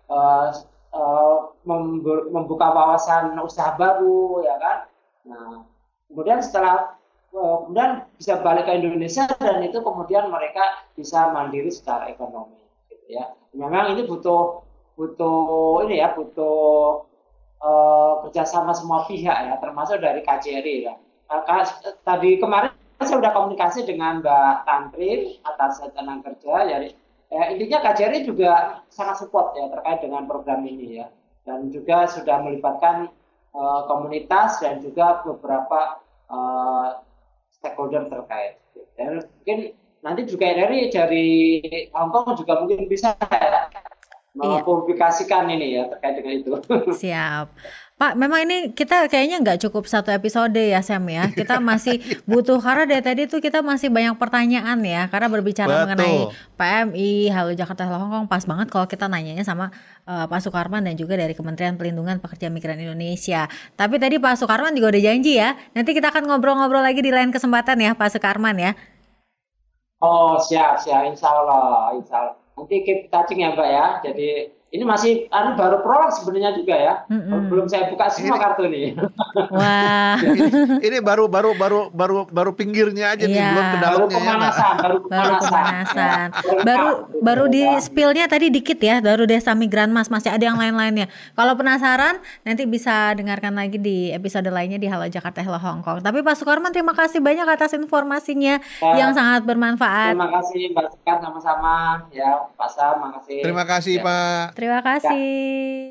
membuka wawasan usaha baru ya kan. Nah, kemudian kemudian bisa balik ke Indonesia, dan itu kemudian mereka bisa mandiri secara ekonomi gitu ya. Memang ini butuh kerjasama semua pihak ya, termasuk dari KJRI ya. Tadi kemarin saya sudah komunikasi dengan Mbak Tantrin atas tenaga kerja, jadi intinya KJRI juga sangat support ya terkait dengan program ini ya, dan juga sudah melibatkan komunitas dan juga beberapa stakeholder terkait. Dan mungkin nanti juga dari Hong Kong juga mungkin bisa mempublikasikan ini ya terkait dengan itu. Siap. Pak, memang ini kita kayaknya nggak cukup satu episode ya Sam ya. Kita masih butuh, karena dari tadi tuh kita masih banyak pertanyaan ya. Karena berbicara mengenai PMI, Halo Jakarta, Halo Hong Kong, pas banget kalau kita nanyanya sama Pak Sukarman dan juga dari Kementerian Pelindungan Pekerja Migran Indonesia. Tapi tadi Pak Sukarman juga udah janji ya, nanti kita akan ngobrol-ngobrol lagi di lain kesempatan ya Pak Sukarman ya. Oh siap, insya Allah. Nanti keep touching ya Mbak ya. Jadi ini masih baru prolog sebenarnya juga ya. Belum saya buka semua kartu nih. Wah. ini baru pinggirnya aja nih, belum ke dalamnya. Baru pemanasan. Baru di spillnya tadi dikit ya, baru Desa Migran Mas, masih ada yang lain-lainnya. Kalau penasaran nanti bisa dengarkan lagi di episode lainnya di Halo Jakarta, Halo Hong Kong. Tapi Pak Sukarman, terima kasih banyak atas informasinya yang sangat bermanfaat. Terima kasih Mbak Sekar, sama-sama ya Pak Sam, makasih. Terima kasih ya. Pak. Terima kasih.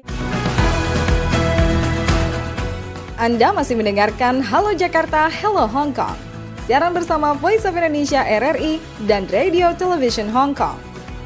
Anda masih mendengarkan Halo Jakarta, Hello Hong Kong. Siaran bersama Voice of Indonesia RRI dan Radio Television Hong Kong.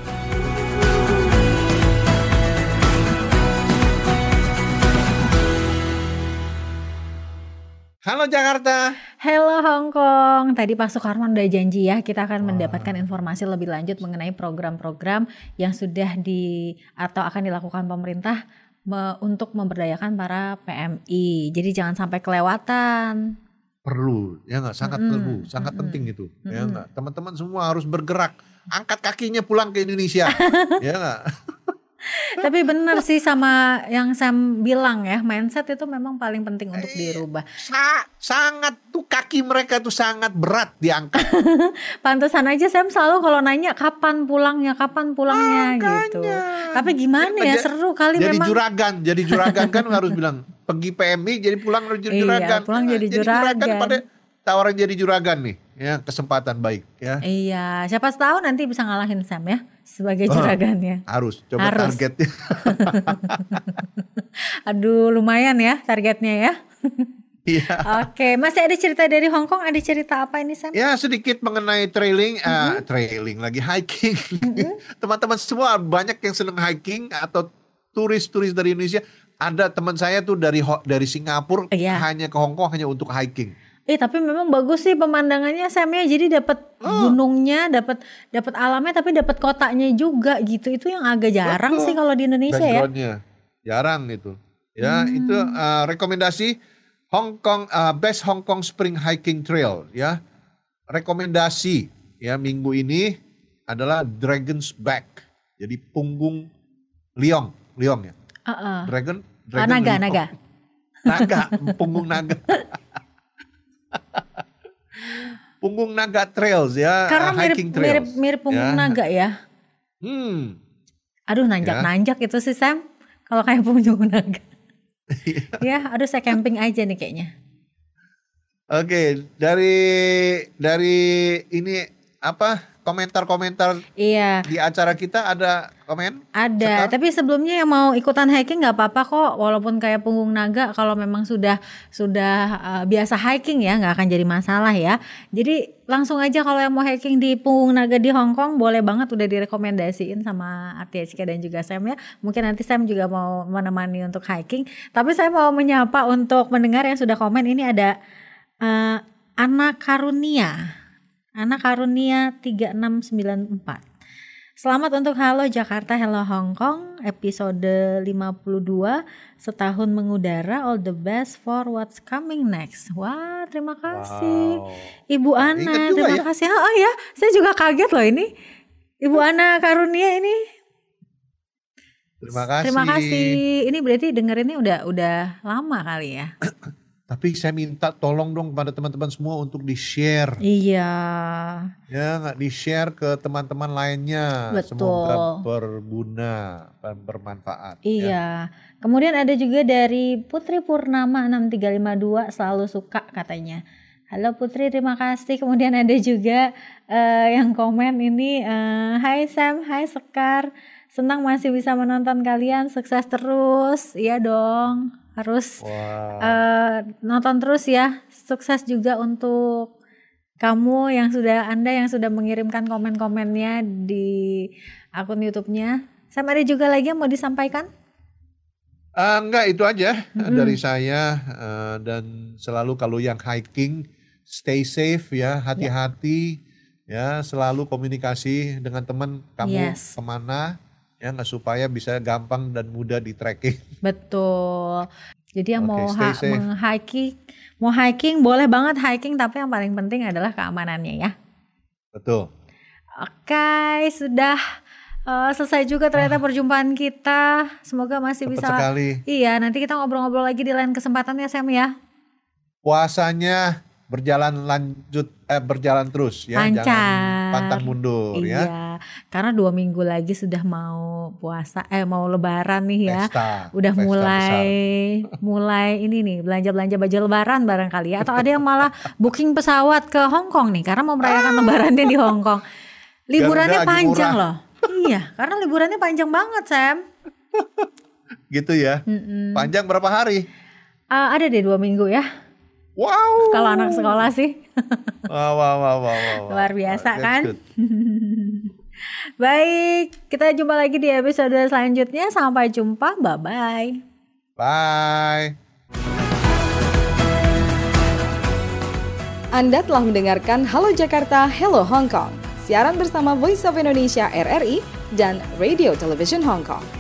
Halo Jakarta. Halo Hong Kong. Tadi Pak Sukarman udah janji ya, kita akan mendapatkan informasi lebih lanjut mengenai program-program yang sudah atau akan dilakukan pemerintah untuk memberdayakan para PMI. Jadi jangan sampai kelewatan. perlu, ya nggak, sangat perlu, sangat penting itu, ya nggak. Teman-teman semua harus bergerak, angkat kakinya pulang ke Indonesia, ya nggak. Tapi benar sih sama yang Sam bilang ya, mindset itu memang paling penting untuk dirubah. Sangat tuh, kaki mereka tuh sangat berat diangkat. Pantesan aja Sam selalu kalau nanya kapan pulangnya gitu. Tapi gimana ya, seru kali jadi memang. Jadi juragan kan harus bilang pergi PMI jadi pulang jadi juragan. Pulang jadi juragan. Pada tawaran jadi juragan nih, ya kesempatan baik ya. Iya, siapa tahu nanti bisa ngalahin Sam ya sebagai juragannya. Harus, coba targetnya. Aduh, lumayan ya targetnya ya. Iya. Oke, masih ada cerita dari Hong Kong, ada cerita apa ini Sam? Ya, sedikit mengenai trailing lagi, hiking. Teman-teman semua banyak yang senang hiking atau turis-turis dari Indonesia. Ada teman saya tuh dari Singapura hanya ke Hong Kong hanya untuk hiking. Tapi memang bagus sih pemandangannya Sam ya. Jadi dapat gunungnya, dapat alamnya, tapi dapat kotanya juga gitu. Itu yang agak jarang sih kalau di Indonesia ya. Backgroundnya jarang itu. Ya, itu rekomendasi Hong Kong Best Hong Kong Spring Hiking Trail ya. Rekomendasi ya minggu ini adalah Dragon's Back. Jadi punggung liong ya. Dragon naga. Punggung naga. Punggung naga trails ya. Karena hiking trails. mirip punggung naga ya. Aduh, nanjak itu sih Sam. Kalau kayak punggung naga. Ya, aduh saya camping aja nih kayaknya. Oke, dari ini apa? Komentar-komentar di acara kita ada komen? Ada, tapi sebelumnya yang mau ikutan hiking nggak apa-apa kok, walaupun kayak punggung naga, kalau memang sudah biasa hiking ya nggak akan jadi masalah ya. Jadi langsung aja kalau yang mau hiking di punggung naga di Hong Kong boleh banget, udah direkomendasiin sama Artiaska dan juga Sam ya. Mungkin nanti Sam juga mau menemani untuk hiking. Tapi saya mau menyapa untuk mendengar yang sudah komen. Ini ada Ana Karunia 3694. Selamat untuk Halo Jakarta, Hello Hong Kong, episode 52, setahun mengudara, all the best for what's coming next. Wah, terima kasih. Ibu Ana, terima kasih. Oh ya, saya juga kaget loh ini. Ibu Ana Karunia ini. Terima kasih. Ini berarti dengerinnya udah lama kali ya. Tapi saya minta tolong dong kepada teman-teman semua untuk di-share. Iya. Ya, nggak di-share ke teman-teman lainnya. Betul. Semoga berguna dan bermanfaat. Iya. Ya. Kemudian ada juga dari Putri Purnama 6352, selalu suka katanya. Halo Putri, terima kasih. Kemudian ada juga yang komen ini, Hai Sam, hai Sekar. Senang masih bisa menonton kalian, sukses terus. Iya dong, harus nonton terus ya. Sukses juga untuk kamu Anda yang sudah mengirimkan komen-komennya di akun YouTube-nya. Sama ada juga lagi yang mau disampaikan? Enggak, itu aja dari saya. Dan selalu kalau yang hiking, stay safe ya, hati-hati ya, selalu komunikasi dengan teman kamu kemana. Ya, nggak, supaya bisa gampang dan mudah di tracking. Betul. Jadi yang mau hiking boleh banget hiking, tapi yang paling penting adalah keamanannya ya. Betul. Oke, sudah selesai juga ternyata perjumpaan kita. Semoga masih cepet bisa. Sekali. Iya, nanti kita ngobrol-ngobrol lagi di lain kesempatan ya Sam ya. Puasanya berjalan terus ya, lancar. Jangan pantang mundur ya. Iya, karena 2 minggu lagi sudah mau puasa, mau lebaran nih ya. Udah mulai ini nih, belanja baju lebaran barangkali ya, atau ada yang malah booking pesawat ke Hong Kong nih karena mau merayakan lebarannya di Hong Kong. Liburannya panjang loh. Iya, karena liburannya panjang banget Sam. Gitu ya. Panjang berapa hari? Ada deh 2 minggu ya. Wow. Kalau anak sekolah sih. Wow. Luar biasa kan? Baik, kita jumpa lagi di episode selanjutnya. Sampai jumpa, bye-bye. Bye. Anda telah mendengarkan Halo Jakarta, Hello Hong Kong. Siaran bersama Voice of Indonesia RRI dan Radio Television Hong Kong.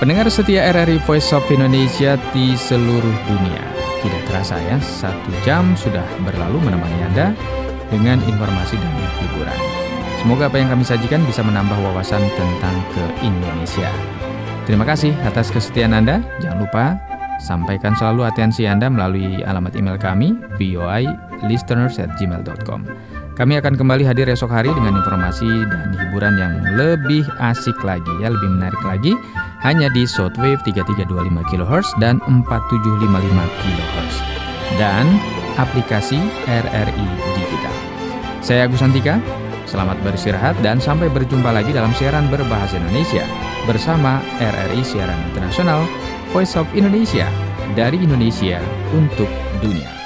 Pendengar setia RRI Voice of Indonesia di seluruh dunia. Tidak terasa ya, 1 jam sudah berlalu menemani Anda dengan informasi dan hiburan. Semoga apa yang kami sajikan bisa menambah wawasan tentang ke-Indonesia. Terima kasih atas kesetiaan Anda. Jangan lupa sampaikan selalu atensi Anda melalui alamat email kami voilisteners@gmail.com. Kami akan kembali hadir esok hari dengan informasi dan hiburan yang lebih asik lagi ya, lebih menarik lagi, hanya di shortwave 3325 kHz dan 4755 kHz dan aplikasi RRI Digital. Saya Agus Santika, selamat beristirahat dan sampai berjumpa lagi dalam siaran berbahasa Indonesia bersama RRI Siaran Internasional Voice of Indonesia, dari Indonesia untuk dunia.